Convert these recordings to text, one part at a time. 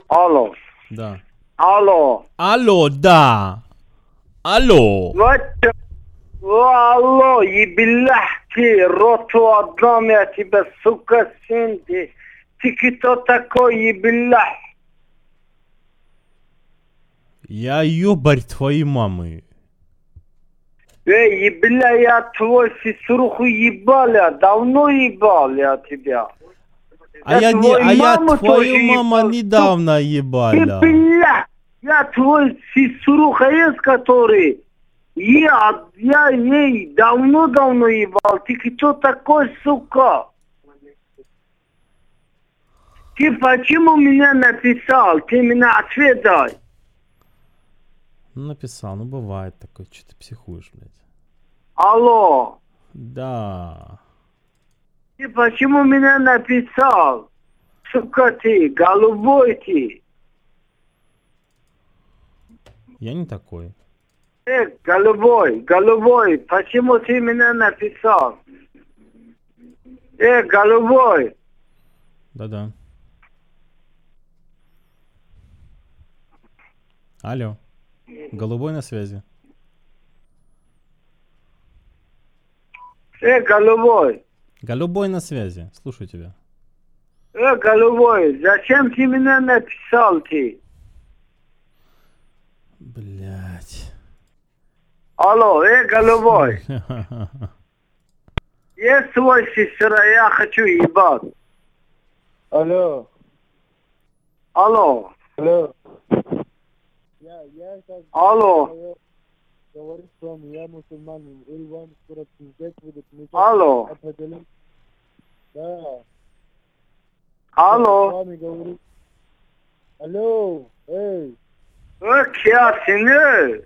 Алло. Да. Алло. Алло, да. Алло. Вот. Алло, ебилахти, роту одном я тебя, сука, сын ты. Ты кто такой, ебилах? Я ёбарь твоей мамы. Ебля, я твой сеструху ебал, я давно ебал я тебя. А я маму тоже твою маму ебал. недавно Ты, ебаля. бля, я твой сеструха есть, который... Я ей давно ебал. Ты кто такой, сука? Ты почему меня написал? Ты меня ответ дай. Ну, написал, ну бывает такое, что ты психуешь, блядь. Алло. Да. Ты почему меня написал? Сука ты, голубой ты. Я не такой. Голубой, почему ты меня написал? Голубой. Да-да. Алло. Голубой на связи. Голубой. Голубой на связи. Слушаю тебя. Голубой, зачем ты меня написал ты? Блять. Алло, голубой. Есть твой сестра, я хочу ебать. Алло. Алло. Алло. Алло. Говорит с вами, я мусульманин. Или вам скоро пиздец будет. Алло. Да. Алло. С вами говорит. Алло. Эй. Кя сыны?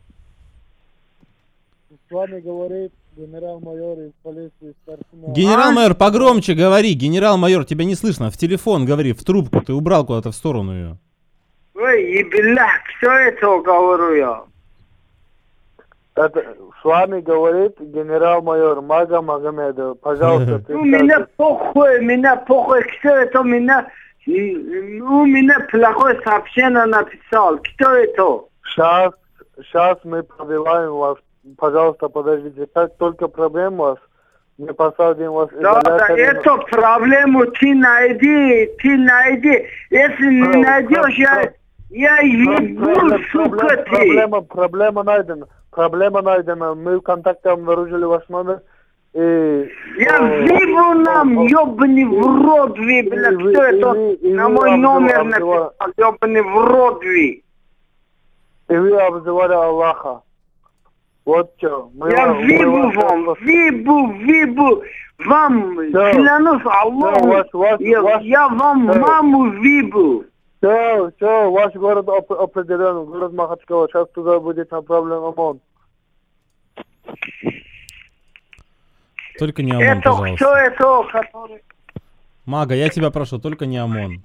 С вами говорит генерал-майор из полиции старшина. Генерал-майор, погромче говори. Генерал-майор, тебя не слышно. В телефон говори, в трубку. Ты убрал куда-то в сторону ее. Ебля, кто это говорю я? Это с вами говорит генерал-майор Мага Магомедов. Пожалуйста, меня похуй, кто это меня... У меня плохое сообщение написал. Кто это? Сейчас мы проверяем вас. Пожалуйста, подождите. Как только проблема у вас, мы посадим вас... Да, эту проблему ты найди. Если не найдешь, я ебу, сука ты. Проблема найдена. Мы в контакте обнаружили ваш номер. Я вибу нам, ёбаный в рот вы, бля, кто это на мой номер написал, ёбаный в рот вы. И вы обзывали Аллаха. Вот что. Я вибу вам, вибу, вам, клянусь Аллаху, я вам маму вибу. Все, ваш город определен, город Махачкала, сейчас туда будет направлен ОМОН. Только не ОМОН, пожалуйста. Кто это, который... Мага, я тебя прошу, только не ОМОН.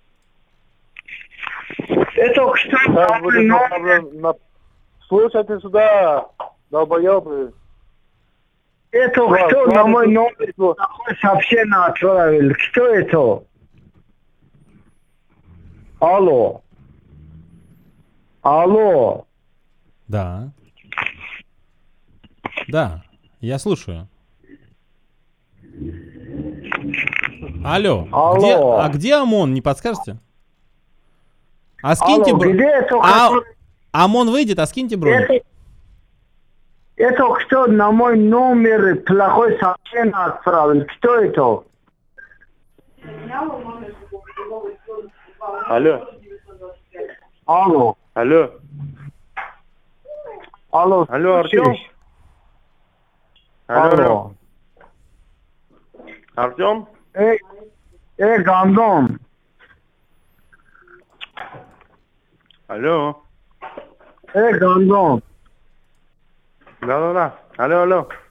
Это кто? Слушайте сюда, долбоебы. Это кто на мой номер такое сообщение отправил? Кто это? Алло. Да. Да, я слушаю. Алло. Где ОМОН, не подскажете? А скиньте бронь. ОМОН выйдет, а скиньте бронь. Это кто на мой номер плохое сообщение отправил? Кто это? Алло. Артем? Алло. Артем? Гандон. Алло. Гандон. Да. Алло.